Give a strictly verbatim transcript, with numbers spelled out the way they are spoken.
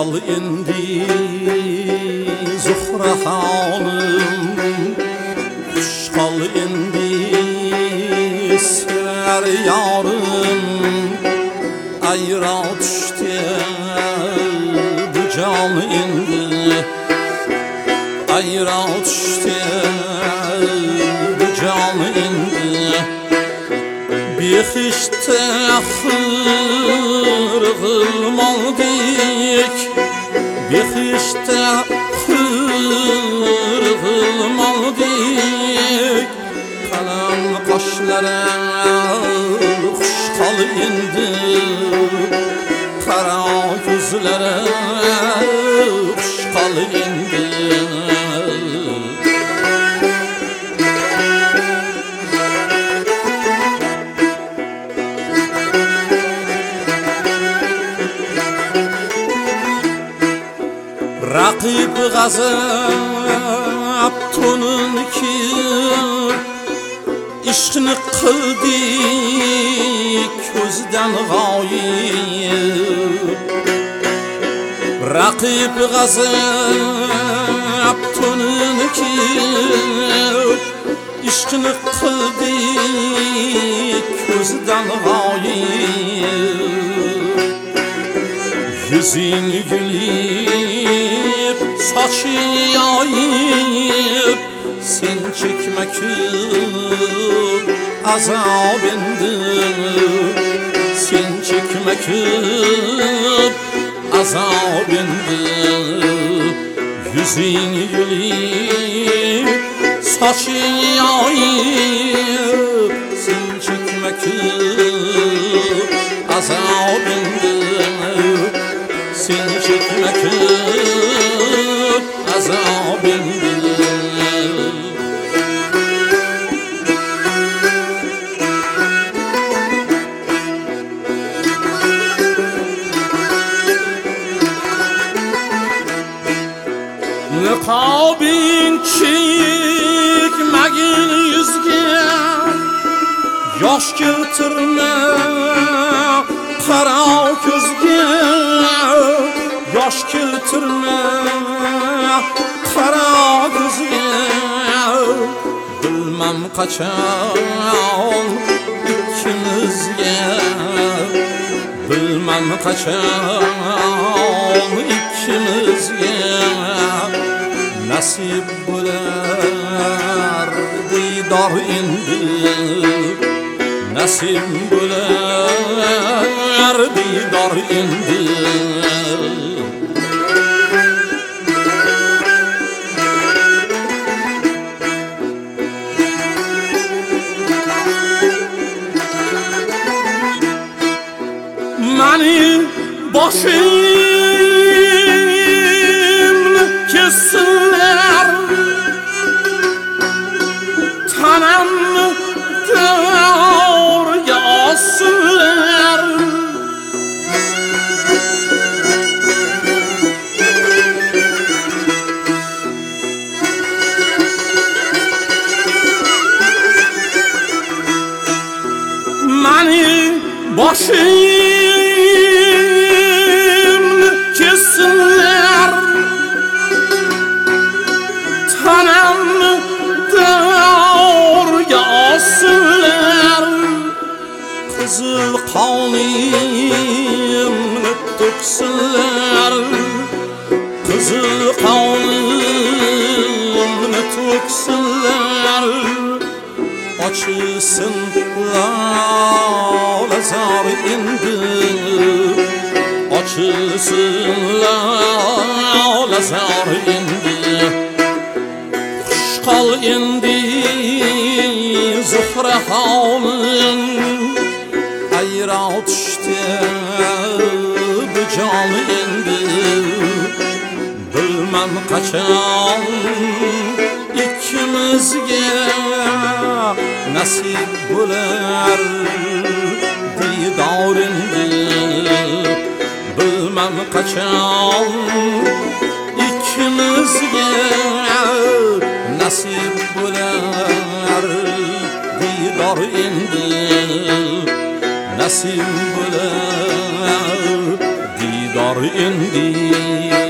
qol endi Zuhra xonim, xush qol endi sevar yorim. Ayro tushdi bu jon endi, ayro tushdi bu jon endi. Bexishte xırgılmaldik, bexishte xırgılmaldik. Kalan qoshlara xush qol endi, qara ko'zlara xush qol endi. Raqib g'azab to'nin ki ishqni qildik ko'zdan g'oyib. Raqib g'azab to'nin ki ishqni qildik ko'zdan g'oyib. Yüzün gülüp saçı yayıp, sen çekme küp azab endi, sen çekme küp azab endi. Yüzün gülüp saçı yayıp, sen çekme küp azab endi, sen çekme küp azab endi. Niqobing chekmagin yuzga, yosh keltirma qaro ko'zga, yosh keltirma qaro ko'zga. Bilmam qachon ikkimizga, bilmam qachon ikkimizga nasib bo'lar diydor endi, nasib bo'lar diydor endi. Mani boshimni kessinlar, tanamni devorga ossinlar. Mani boshimni kessinlar, tanamni devorga ossinlar. Qizil qonimni to'ksinlar, qizil qonimni to'ksinlar. Ochilsin lolazor endi, ochilsin lolazor endi. Xush qol endi Zuhra xonim, ayro tushdi bu jon endi. Bilmam qachon ikkimizga nasib bo'lar diydor endi. Bilmam qachon ikkimizga nasib bo'lar diydor endi, nasib bo'lar diydor didar indi